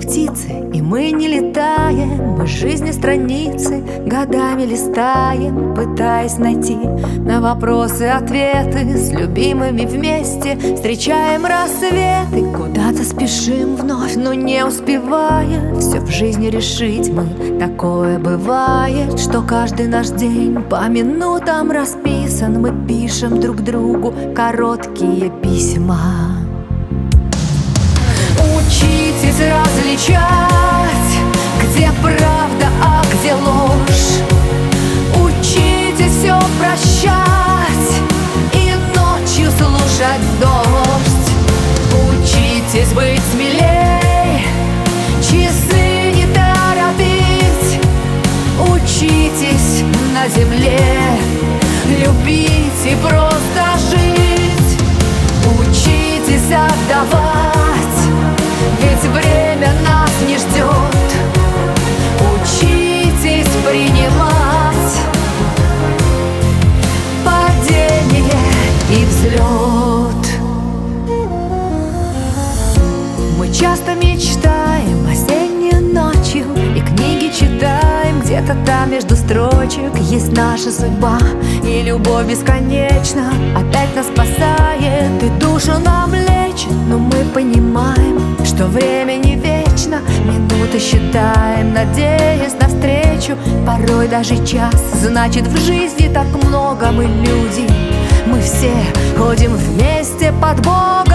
птицы, и мы не летаем. Мы жизни страницы годами листаем, пытаясь найти на вопросы ответы. С любимыми вместе встречаем рассветы, куда-то спешим вновь, но не успевая все в жизни решить мы. Такое бывает, что каждый наш день по минутам расписан. Мы пишем друг другу короткие письма. Учитесь различать, где правда, а где ложь. Учитесь все прощать и ночью слушать дождь. Учитесь быть смелей, часы не торопить. Учитесь на земле любить и просто жить. Учитесь отдавать, ведь время нас не ждет. Учитесь принимать падение и взлет. Мы часто мечтаем осенней ночью и книги читаем. Где-то там между строчек есть наша судьба, и любовь бесконечна опять нас спасает и душу нам лечит. Но мы понимаем, что время не вечно, минуты считаем, надеясь навстречу. Порой даже час значит в жизни так много. Мы люди, мы все ходим вместе под Богом.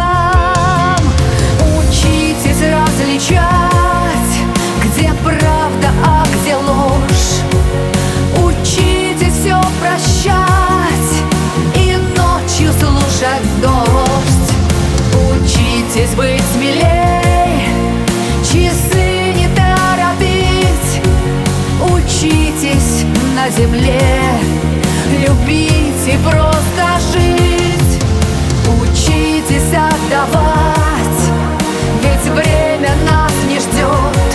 Учитесь различать, где правда, а где ложь. Учитесь все прощать и ночью слушать дождь. Учитесь быть смелей, часы не торопить. Учитесь на земле любить и просто жить. Учитесь отдавать, ведь время нас не ждет.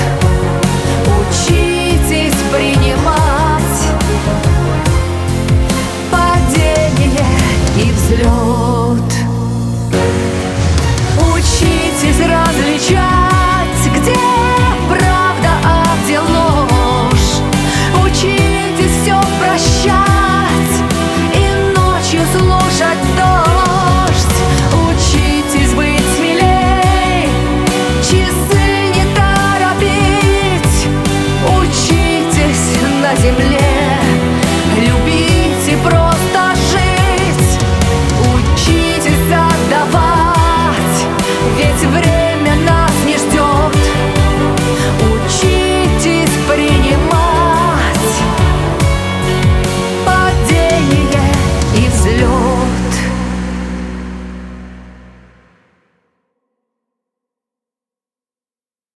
Учитесь принимать падение и взлет.